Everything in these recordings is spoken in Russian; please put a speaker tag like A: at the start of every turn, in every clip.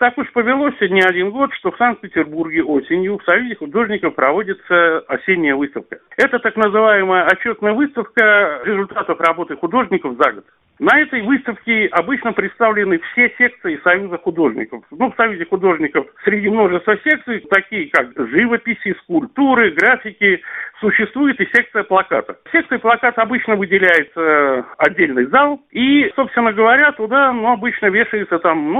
A: Так уж повелось не один год, что в Санкт-Петербурге осенью в Союзе художников проводится осенняя выставка. Это так называемая отчетная выставка результатов работы художников за год. На этой выставке обычно представлены все секции Союза художников. В Союзе художников среди множества секций, такие как живописи, скульптуры, графики, существует и секция плаката. В секции плаката обычно выделяется отдельный зал, и, собственно говоря, туда обычно вешается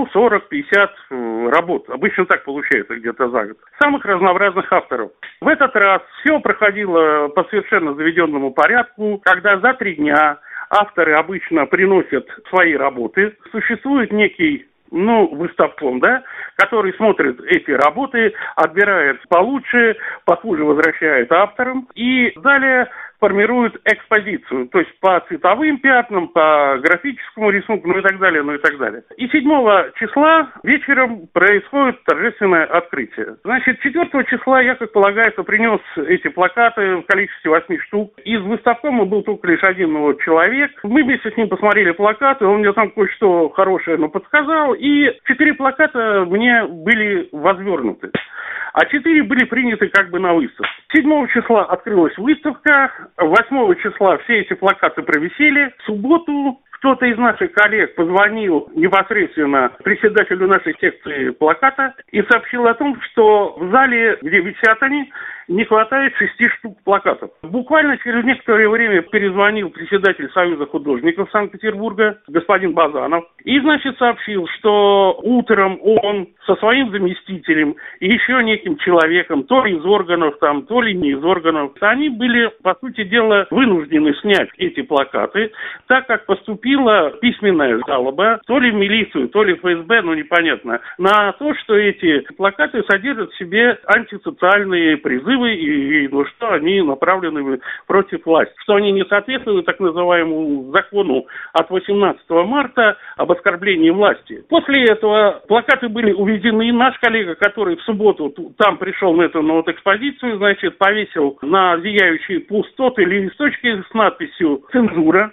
A: 40-50 работ. Обычно так получается где-то за год. Самых разнообразных авторов. В этот раз все проходило по совершенно заведенному порядку, когда за 3 дня авторы обычно приносят свои работы. Существует некий, выставком, который смотрит эти работы, отбирает получше, похуже возвращает авторам и далее формирует экспозицию, то есть по цветовым пятнам, по графическому рисунку, и так далее, и так далее. И 7 числа вечером происходит торжественное открытие. 4 числа я, как полагается, принес эти плакаты в количестве 8 штук. Из выставкома был только лишь один человек. Мы вместе с ним посмотрели плакаты, он мне там кое-что хорошее подсказал, и 4 плаката мне были возвернуты. А 4 были приняты на выставку. 7 числа открылась выставка, 8 числа все эти плакаты провисели. В субботу кто-то из наших коллег позвонил непосредственно председателю нашей секции плаката и сообщил о том, что в зале, где висят они, не хватает 6 штук плакатов. Буквально через некоторое время перезвонил председатель Союза художников Санкт-Петербурга, господин Базанов, и, сообщил, что утром он со своим заместителем и еще неким человеком, то ли из органов то ли не из органов, они были, по сути дела, вынуждены снять эти плакаты, так как поступила письменная жалоба, то ли в милицию, то ли в ФСБ, непонятно, на то, что эти плакаты содержат в себе антисоциальные призывы, и что они направлены против власти, что они не соответствуют так называемому закону от 18 марта об оскорблении власти. После этого плакаты были уведены. Наш коллега, который в субботу там пришел на эту экспозицию, повесил на зияющие пустоты листочки с надписью «Цензура».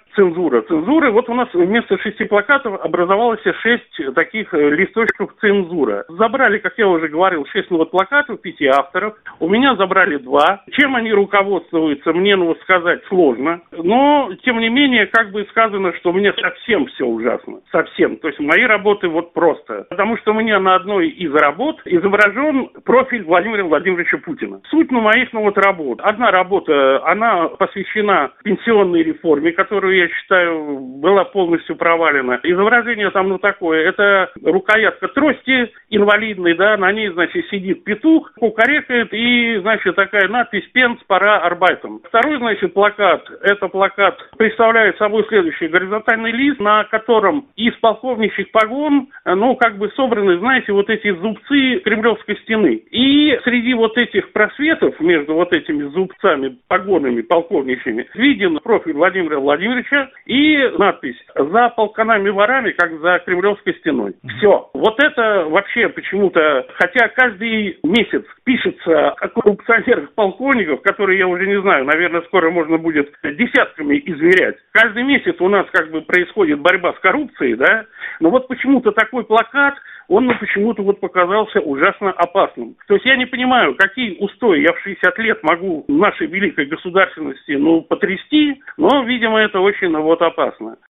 A: Вот у нас вместо 6 плакатов образовалось 6 таких листочков «Цензура». Забрали, как я уже говорил, 6 плакатов, 5 авторов. У меня забрали 2. Чем они руководствуются, мне сказать сложно. Но, тем не менее, сказано, что мне совсем все ужасно. Совсем. То есть мои работы просто. Потому что у меня на одной из работ изображен профиль Владимира Владимировича Путина. Суть моих работ. Одна работа, она посвящена пенсионной реформе, которую, я считаю, была полностью провалена. Изображение там такое. Это рукоятка трости инвалидной, на ней, сидит петух, кукарекает, и, такая надпись «Пенс, пора арбайтом». Второй, плакат. Это плакат представляет собой следующий горизонтальный лист, на котором из полковничьих погон, собраны, эти зубцы Кремлевской стены. И среди этих просветов между этими зубцами, погонами полковничьими, виден профиль Владимира Владимировича и надпись «За полканами-ворами, как за Кремлевской стеной». Все. Это вообще почему-то, хотя каждый месяц пишется о коррупционерах-полковников, которые я уже не знаю, наверное, скоро можно будет десятками измерять. Каждый месяц у нас происходит борьба с коррупцией, но почему-то такой плакат, он почему-то показался ужасно опасным. То есть я не понимаю, какие устои я в 60 лет могу нашей великой государственности потрясти, но, видимо, это очень опасно.